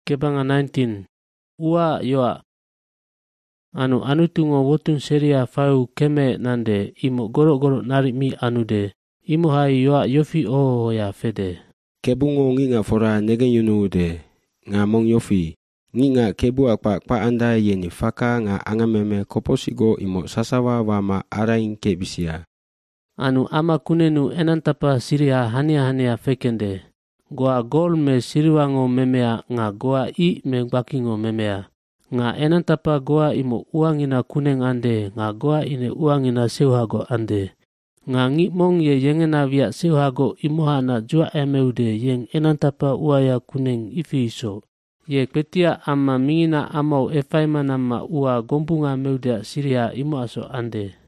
Kebanga 19. Ua yoa. Anu tungo wotun seria fau keme nande imo goro nari mi anude. Imo hai yoa yofi ya fede. Kebungo nginga fora negen yunude. Nga mong yofi. Nginga kebu akpa anda yeni faka nga angameme koposigo imo sasawa wama arain kebisia. Anu ama kunenu enantapa siria hania fekende. Goa gol me siriwango memea nga goa I me bakingo memea. Nga enantapa goa imo uangina kuneng ande nga goa ine uangina seuhago ande. Nga ngikmong ye yengena via seuhago imohana jua emeude yeng enantapa uaya kuneng ifi iso. Ye ketia ama mingina amau efaima nama ua gombunga meudea siria imo aso ande.